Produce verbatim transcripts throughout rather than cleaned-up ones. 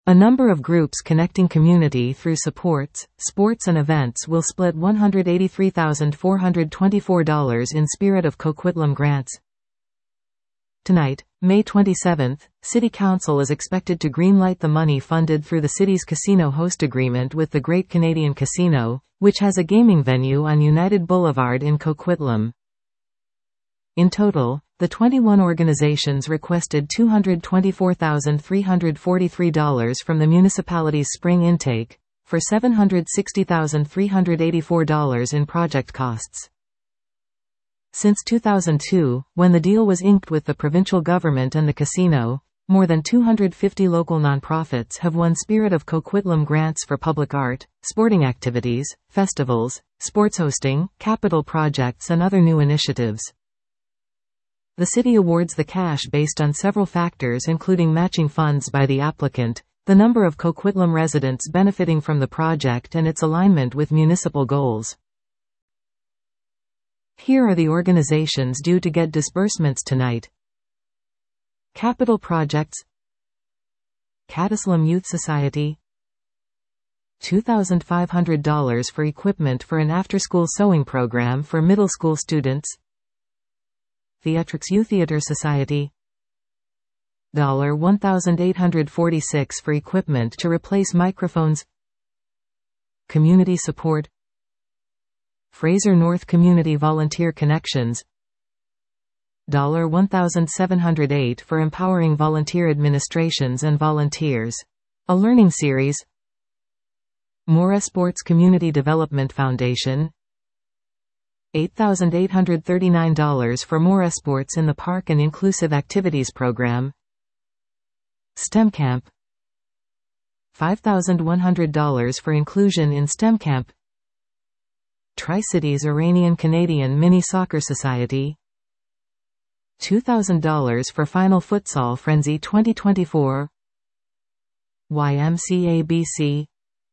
A number of groups connecting community through supports, sports and events will split one hundred eighty-three thousand four hundred twenty-four dollars in Spirit of Coquitlam grants. Tonight, May twenty-seventh, City Council is expected to greenlight the money funded through the city's casino host agreement with the Great Canadian Casino, which has a gaming venue on United Boulevard in Coquitlam. In total, the twenty-one organizations requested two hundred twenty-four thousand three hundred forty-three dollars from the municipality's spring intake, for seven hundred sixty thousand three hundred eighty-four dollars in project costs. Since two thousand two, when the deal was inked with the provincial government and the casino, more than two hundred fifty local nonprofits have won Spirit of Coquitlam grants for public art, sporting activities, festivals, sports hosting, capital projects and other new initiatives. The city awards the cash based on several factors including matching funds by the applicant, the number of Coquitlam residents benefiting from the project and its alignment with municipal goals. Here are the organizations due to get disbursements tonight. Capital Projects, Catislam Youth Society, two thousand five hundred dollars for equipment for an after-school sewing program for middle school students. Theatrix Youth Theatre Society, one thousand eight hundred forty-six dollars for equipment to replace microphones. Community Support, Fraser North Community Volunteer Connections, one thousand seven hundred eight dollars for empowering volunteer administrations and volunteers. A learning series. Mora Sports Community Development Foundation, eight thousand eight hundred thirty-nine dollars for Mora Sports in the Park and Inclusive Activities Program. STEM Camp, five thousand one hundred dollars for inclusion in STEM Camp. Tri-Cities Iranian Canadian Mini Soccer Society, two thousand dollars for Final Futsal Frenzy twenty twenty-four. Y M C A B C,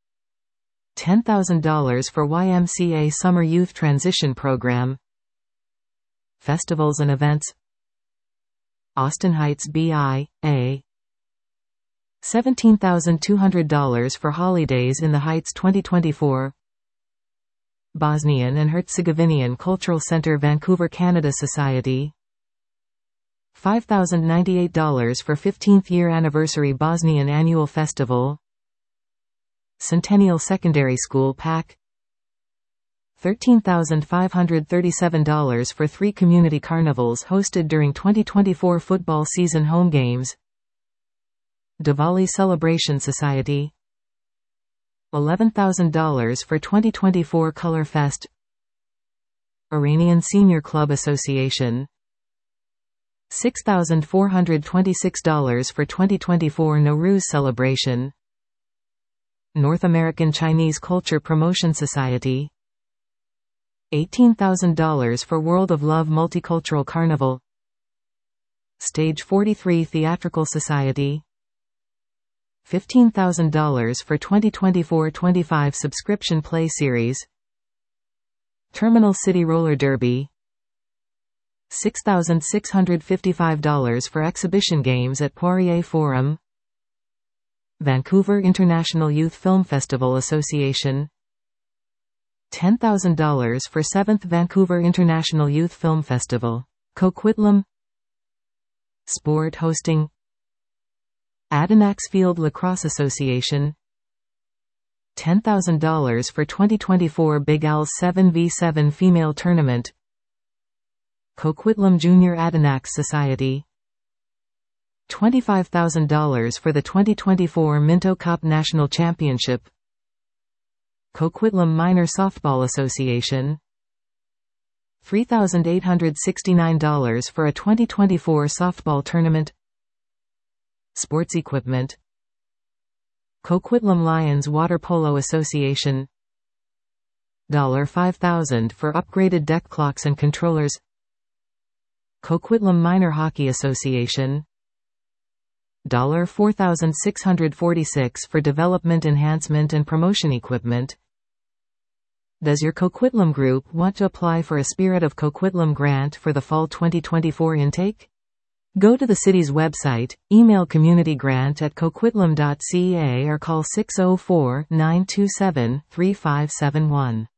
ten thousand dollars for Y M C A Summer Youth Transition Program. Festivals and Events, Austin Heights B I A, seventeen thousand two hundred dollars for Holidays in the Heights twenty twenty-four. Bosnian and Herzegovinian Cultural Center Vancouver Canada Society, five thousand ninety-eight dollars for fifteenth year anniversary Bosnian Annual Festival. Centennial Secondary School PAC, thirteen thousand five hundred thirty-seven dollars for three community carnivals hosted during twenty twenty-four football season home games. Diwali Celebration Society, eleven thousand dollars for twenty twenty-four Color Fest. Iranian Senior Club Association, six thousand four hundred twenty-six dollars for twenty twenty-four Nowruz celebration. North American Chinese Culture Promotion Society, eighteen thousand dollars for World of Love Multicultural Carnival. Stage forty-three Theatrical Society, fifteen thousand dollars for twenty twenty-four twenty-five Subscription Play Series. Terminal City Roller Derby, six thousand six hundred fifty-five dollars for exhibition games at Poirier Forum. Vancouver International Youth Film Festival Association, ten thousand dollars for seventh Vancouver International Youth Film Festival, Coquitlam. Sport Hosting, Adonax Field Lacrosse Association, ten thousand dollars for twenty twenty-four Big Al's seven v seven Female Tournament. Coquitlam Junior Adonax Society, twenty-five thousand dollars for the twenty twenty-four Minto Cup National Championship. Coquitlam Minor Softball Association, three thousand eight hundred sixty-nine dollars for a twenty twenty-four softball tournament. Sports Equipment, Coquitlam Lions Water Polo Association, five thousand dollars for upgraded deck clocks and controllers. Coquitlam Minor Hockey Association, four thousand six hundred forty-six dollars for development enhancement and promotion equipment. Does your Coquitlam group want to apply for a Spirit of Coquitlam grant for the fall twenty twenty-four intake? Go to the city's website, email communitygrant at coquitlam dot c a or call six oh four, nine two seven, three five seven one.